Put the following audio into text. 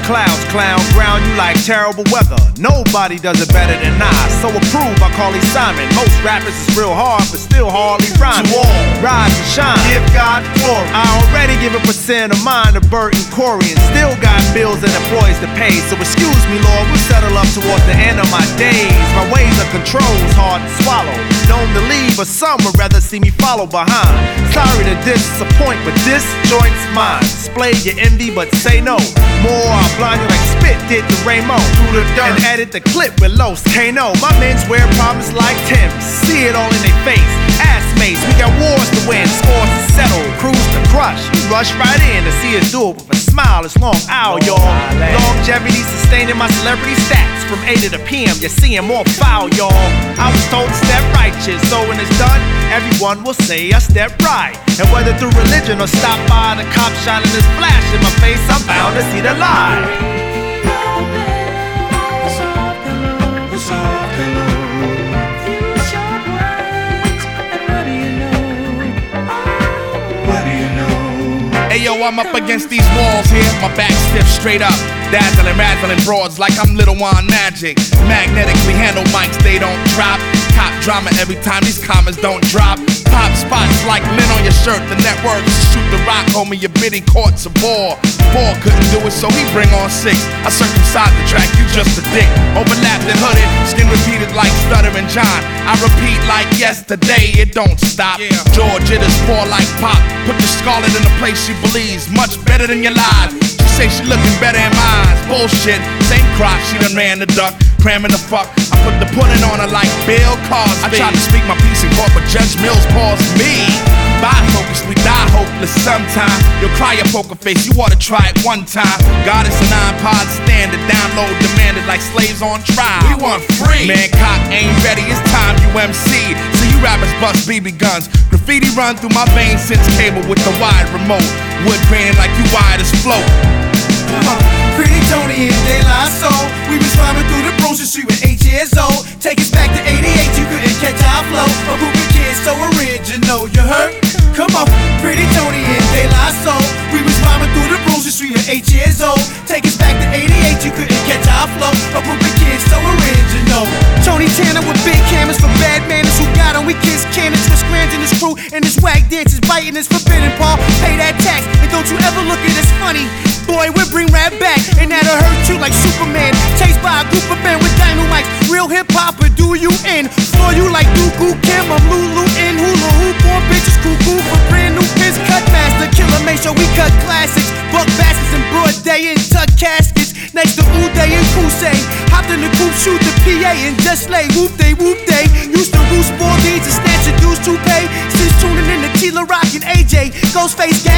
clouds, clown, ground you like terrible weather. Nobody does it better than I, so approve, I call it Simon. Most rappers is real hard, but still hardly rhyming. To all, rise and shine, give God glory. I already give a percent of mine to Bert and Corey, and still got bills and employees to pay. So excuse me, Lord, we'll settle up towards the end of my days. My ways of control's hard to swallow. Known to leave, but some would rather see me follow behind. Sorry to disappoint, but this joint's mine. Display your envy, but say no. More, I'll blind you like Spit did to Ramo. Through the dirt and edit the clip with Los Kano. My men's wear problems like Tim's. See it all in their face. Ass mates, we got wars to win, scores to settle, cruise to crush. You rush right in to see us do it with a smile. It's long hour, y'all. Longevity sustaining my celebrity stats. From 8 to the PM, you're seeing more foul, y'all. I was told to step righteous, so when it's done, everyone will say I step right. And whether through religion or stop by the cop shining his flash in my face, I'm bound to see the light. Hey yo, I'm up against these walls here, my back stiff straight up. Dazzling, razzling broads like I'm Little Wand Magic. Magnetically handle mics, they don't drop. Cop drama every time these commas don't drop. Pop spots like lint on your shirt, the networks shoot the rock, homie, your bidding courts a bore. Four couldn't do it, so he bring on 6. I circumcise the track, you just a dick. Overlapped and hooded, skin repeated like Stuttering John. I repeat like yesterday, it don't stop. Jaw jitters pour like pop. Put the scarlet in the place she believes, much better than your lies. She say she looking better in my eyes. Bullshit, same crop, she done ran the duck, cramming the fuck. I put the pudding on her like Bill Cosby. I tried to speak my piece in court, but Judge Mills paused me. Bifocus, we die hopeless sometime. You'll cry your poker face, you ought to try it one time. Goddess and iPod standard, download demanded like slaves on trial. We want free. Man, cock ain't ready, it's time you MC. So you rappers bust BB guns. Graffiti run through my veins since cable with the wide remote. Wood graining like you wired as float. Pretty Tony and De La Soul. We was rhyming through the Bruiser Street with 8 years old. Take us back to 88, you couldn't catch our flow. A group of kids so original, you heard? Come on, Pretty Tony and De La Soul. We was rhyming through the Bruiser Street with 8 years old. Take us back to 88, you couldn't catch our flow. A group of kids so original. Tony Tanner with big cameras for bad manners. Who got on? We kiss cannons. Twist Grams in his crew and his wag dances, biting his forbidden paw. Pay that tax and don't you ever look at us funny. Boy, we'll bring rap back, and that'll hurt you like Superman. Chased by a group of men with dynamites. Real hip-hop, or do you in? Floor you like Dooku Kim, I'm Lulu in hula hoop. Born bitches cuckoo for brand new pins. Cut master, killer, make sure we cut classics. Buck bastards in broad day and tuck caskets. Next to Uday and Crusade. Hopped in the coupe, shoot the PA and just lay. Whoop day, whoop day. Used to roost more deeds and snatch a dude's toupee. Since tuning in to Tila Rock and AJ. Ghostface gang.